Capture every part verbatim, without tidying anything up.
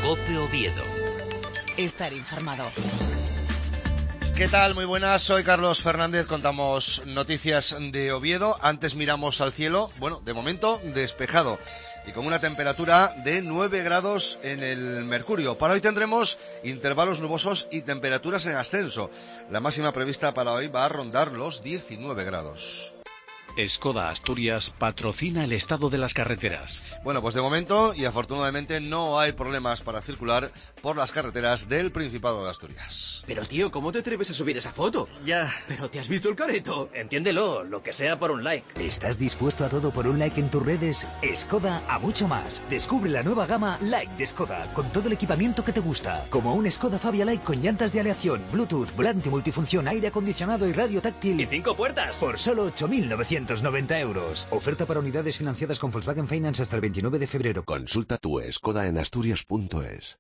COPE Oviedo. Estar informado. ¿Qué tal? Muy buenas, soy Carlos Fernández, contamos noticias de Oviedo. Antes miramos al cielo, bueno, de momento despejado y con una temperatura de nueve grados en el mercurio. Para hoy tendremos intervalos nubosos y temperaturas en ascenso. La máxima prevista para hoy va a rondar los diecinueve grados. Skoda Asturias patrocina el estado de las carreteras. Bueno, pues de momento y afortunadamente no hay problemas para circular por las carreteras del Principado de Asturias. Pero tío, ¿cómo te atreves a subir esa foto? Ya. ¿Pero te has visto el careto? Entiéndelo, lo que sea por un like. ¿Estás dispuesto a todo por un like en tus redes? Skoda a mucho más. Descubre la nueva gama Like de Skoda, con todo el equipamiento que te gusta. Como un Skoda Fabia Like con llantas de aleación, Bluetooth, volante multifunción, aire acondicionado y radio táctil. ¿Y cinco puertas? Por solo ocho mil novecientos noventa euros. Oferta para unidades financiadas con Volkswagen Finance hasta el veintinueve de febrero. Consulta tu Skoda en asturias punto es.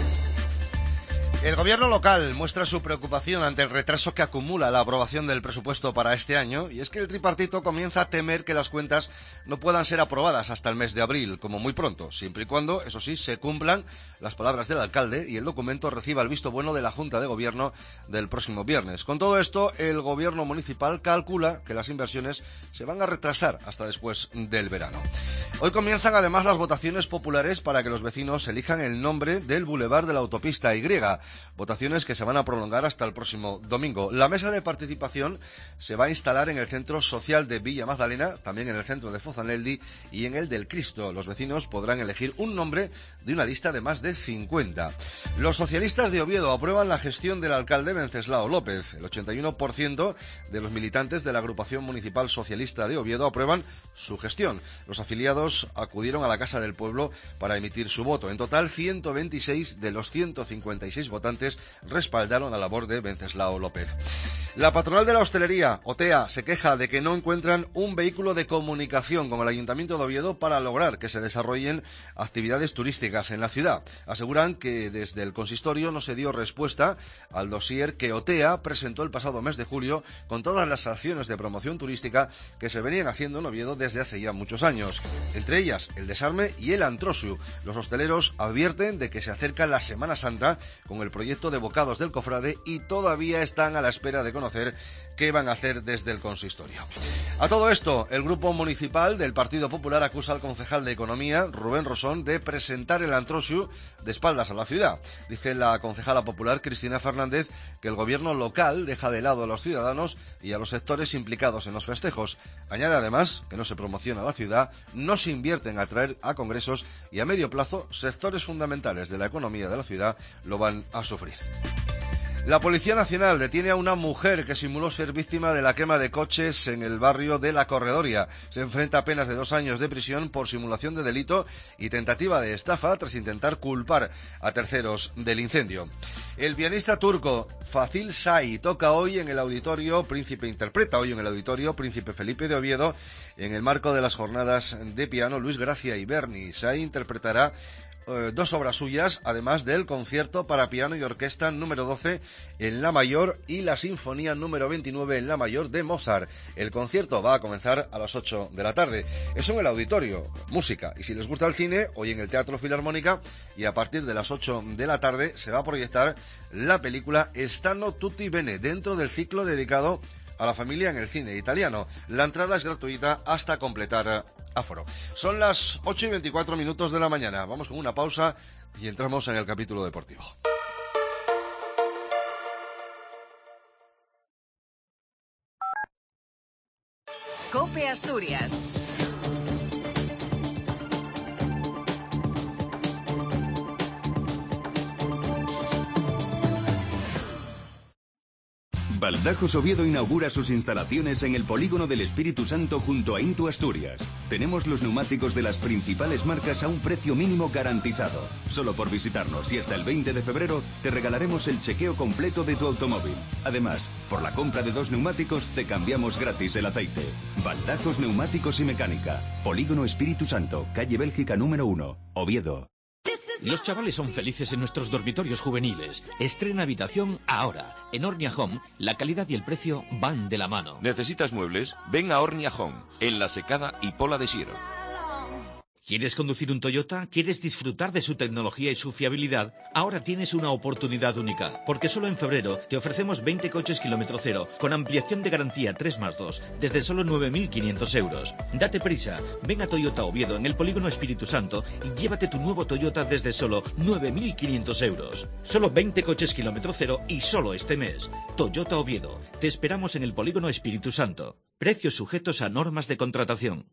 El gobierno local muestra su preocupación ante el retraso que acumula la aprobación del presupuesto para este año, y es que el tripartito comienza a temer que las cuentas no puedan ser aprobadas hasta el mes de abril, como muy pronto, siempre y cuando, eso sí, se cumplan las palabras del alcalde y el documento reciba el visto bueno de la Junta de Gobierno del próximo viernes. Con todo esto, el gobierno municipal calcula que las inversiones se van a retrasar hasta después del verano. Hoy comienzan además las votaciones populares para que los vecinos elijan el nombre del bulevar de la autopista Y. Votaciones que se van a prolongar hasta el próximo domingo. La mesa de participación se va a instalar en el Centro Social de Villa Magdalena, también en el centro de Fozaneldi y en el del Cristo. Los vecinos podrán elegir un nombre de una lista de más de cincuenta. Los socialistas de Oviedo aprueban la gestión del alcalde Wenceslao López. El ochenta y uno por ciento de los militantes de la agrupación municipal socialista de Oviedo aprueban su gestión. Los afiliados acudieron a la Casa del Pueblo para emitir su voto. En total, ciento veintiséis de los ciento cincuenta y seis votantes respaldaron la labor de Wenceslao López. La patronal de la hostelería, OTEA, se queja de que no encuentran un vehículo de comunicación con el Ayuntamiento de Oviedo para lograr que se desarrollen actividades turísticas en la ciudad. Aseguran que desde el consistorio no se dio respuesta al dossier que OTEA presentó el pasado mes de julio con todas las acciones de promoción turística que se venían haciendo en Oviedo desde hace ya muchos años. Entre ellas, el desarme y el antrosiu. Los hosteleros advierten de que se acerca la Semana Santa con el proyecto de bocados del cofrade y todavía están a la espera de conocer qué van a hacer desde el consistorio. A todo esto, el grupo municipal del Partido Popular acusa al concejal de Economía, Rubén Rosón, de presentar el antrosiu de espaldas a la ciudad. Dice la concejala popular, Cristina Fernández, que el gobierno local deja de lado a los ciudadanos y a los sectores implicados en los festejos. Añade además que no se promociona la ciudad, no se invierte en atraer a congresos y a medio plazo sectores fundamentales de la economía de la ciudad lo van a sufrir. La Policía Nacional detiene a una mujer que simuló ser víctima de la quema de coches en el barrio de La Corredoria. Se enfrenta a penas de dos años de prisión por simulación de delito y tentativa de estafa tras intentar culpar a terceros del incendio. El pianista turco Fazil Say toca hoy en el Auditorio Príncipe, interpreta hoy en el Auditorio Príncipe Felipe de Oviedo en el marco de las jornadas de piano Luis Gracia y Berni. Say interpretará Eh, dos obras suyas, además del concierto para piano y orquesta número doce en la mayor y la sinfonía número veintinueve en la mayor de Mozart. El concierto va a comenzar a las ocho de la tarde. Eso en el auditorio, música. Y si les gusta el cine, hoy en el Teatro Filarmónica y a partir de las ocho de la tarde se va a proyectar la película Stano Tutti Bene, dentro del ciclo dedicado a la familia en el cine italiano. La entrada es gratuita hasta completar aforo. Son las ocho y veinticuatro minutos de la mañana. Vamos con una pausa y entramos en el capítulo deportivo. COPE Asturias. Baldajos Oviedo inaugura sus instalaciones en el Polígono del Espíritu Santo junto a Intu Asturias. Tenemos los neumáticos de las principales marcas a un precio mínimo garantizado. Solo por visitarnos y hasta el veinte de febrero te regalaremos el chequeo completo de tu automóvil. Además, por la compra de dos neumáticos te cambiamos gratis el aceite. Baldajos Neumáticos y Mecánica. Polígono Espíritu Santo, calle Bélgica número uno, Oviedo. Los chavales son felices en nuestros dormitorios juveniles. Estrena habitación ahora. En Ornia Home, la calidad y el precio van de la mano. ¿Necesitas muebles? Ven a Ornia Home, en La Secada y Pola de Siero. ¿Quieres conducir un Toyota? ¿Quieres disfrutar de su tecnología y su fiabilidad? Ahora tienes una oportunidad única, porque solo en febrero te ofrecemos veinte coches kilómetro cero con ampliación de garantía tres más dos desde solo nueve mil quinientos euros. Date prisa, ven a Toyota Oviedo en el Polígono Espíritu Santo y llévate tu nuevo Toyota desde solo nueve mil quinientos euros. Solo veinte coches kilómetro cero y solo este mes. Toyota Oviedo, te esperamos en el Polígono Espíritu Santo. Precios sujetos a normas de contratación.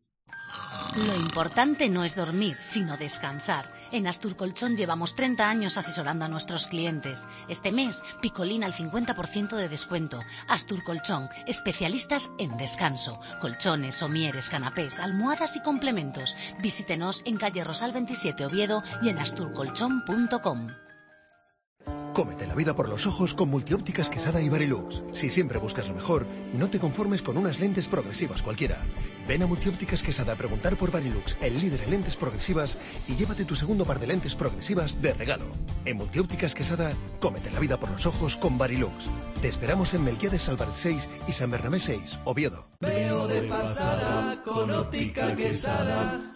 Lo importante no es dormir, sino descansar. En Astur Colchón llevamos treinta años asesorando a nuestros clientes. Este mes, Picolín al cincuenta por ciento de descuento. Astur Colchón, especialistas en descanso. Colchones, somieres, canapés, almohadas y complementos. Visítenos en calle Rosal veintisiete Oviedo y en astur colchón punto com. Cómete la vida por los ojos con Multiópticas Quesada y Varilux. Si siempre buscas lo mejor, no te conformes con unas lentes progresivas cualquiera. Ven a Multiópticas Quesada a preguntar por Varilux, el líder en lentes progresivas, y llévate tu segundo par de lentes progresivas de regalo. En Multiópticas Quesada, cómete la vida por los ojos con Varilux. Te esperamos en Melquiades Álvarez seis y San Bernabé seis, Oviedo. Veo de pasada con Óptica Quesada.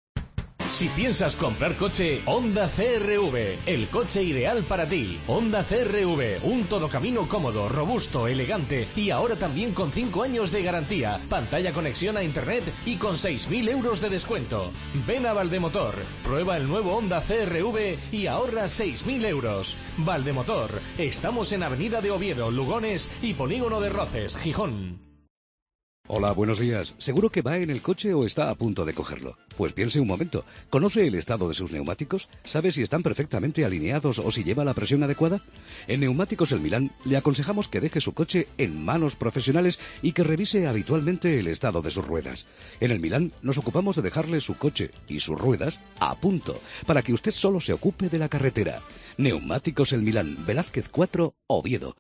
Si piensas comprar coche, Honda C R V, el coche ideal para ti. Honda C R V, un todocamino cómodo, robusto, elegante y ahora también con cinco años de garantía, pantalla conexión a internet y con seis mil euros de descuento. Ven a Valdemotor, prueba el nuevo Honda C R V y ahorra seis mil euros. Valdemotor, estamos en Avenida de Oviedo, Lugones y Polígono de Roces, Gijón. Hola, buenos días. ¿Seguro que va en el coche o está a punto de cogerlo? Pues piense un momento. ¿Conoce el estado de sus neumáticos? ¿Sabe si están perfectamente alineados o si lleva la presión adecuada? En Neumáticos El Milán le aconsejamos que deje su coche en manos profesionales y que revise habitualmente el estado de sus ruedas. En El Milán nos ocupamos de dejarle su coche y sus ruedas a punto, para que usted solo se ocupe de la carretera. Neumáticos El Milán, Velázquez cuatro, Oviedo.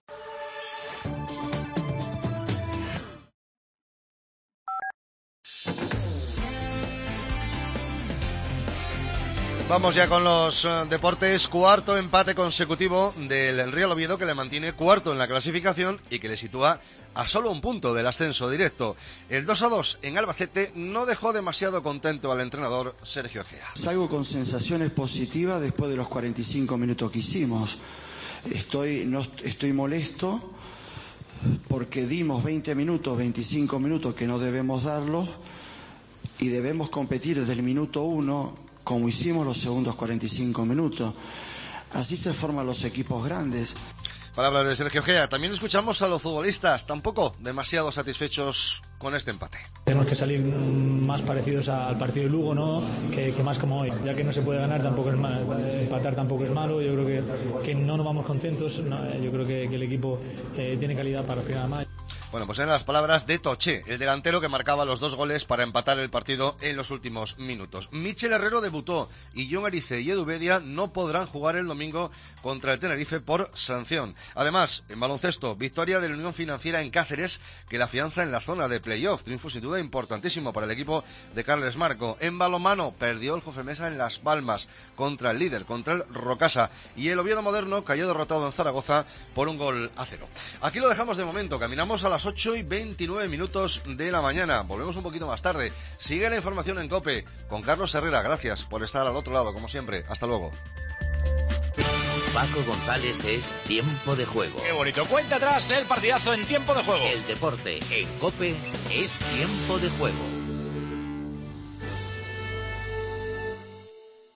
Vamos ya con los uh, deportes. Cuarto empate consecutivo del Real Oviedo, que le mantiene cuarto en la clasificación y que le sitúa a solo un punto del ascenso directo. El dos a dos en Albacete no dejó demasiado contento al entrenador Sergio Egea. Salgo con sensaciones positivas después de los cuarenta y cinco minutos que hicimos. Estoy, no, estoy molesto porque dimos veinte minutos, veinticinco minutos que no debemos darlos y debemos competir desde el minuto uno como hicimos los segundos cuarenta y cinco minutos. Así se forman los equipos grandes. Palabras de Sergio Egea. También escuchamos a los futbolistas, tampoco demasiado satisfechos con este empate. Tenemos que salir más parecidos al partido de Lugo, ¿no? Que, que más como hoy. Ya que no se puede ganar, tampoco es malo, empatar tampoco es malo. Yo creo que, que no nos vamos contentos. No, yo creo que, que el equipo eh, tiene calidad para final de más. Bueno, pues eran las palabras de Toché, el delantero que marcaba los dos goles para empatar el partido en los últimos minutos. Michel Herrero debutó y Jon Erice y Edu Bedia no podrán jugar el domingo contra el Tenerife por sanción. Además, en baloncesto, victoria de la Unión Financiera en Cáceres, que la afianza en la zona de playoff. Triunfo sin duda importantísimo para el equipo de Carles Marco. En balonmano, perdió el Jofemesa en Las Palmas contra el líder, contra el Rocasa. Y el Oviedo Moderno cayó derrotado en Zaragoza por un gol a cero. Aquí lo dejamos de momento, caminamos a las ocho y veintinueve minutos de la mañana. Volvemos un poquito más tarde. Sigue la información en COPE con Carlos Herrera. Gracias por estar al otro lado, como siempre. Hasta luego. Paco González es Tiempo de Juego. Qué bonito. Cuenta atrás el partidazo en Tiempo de Juego. El deporte en COPE es Tiempo de Juego.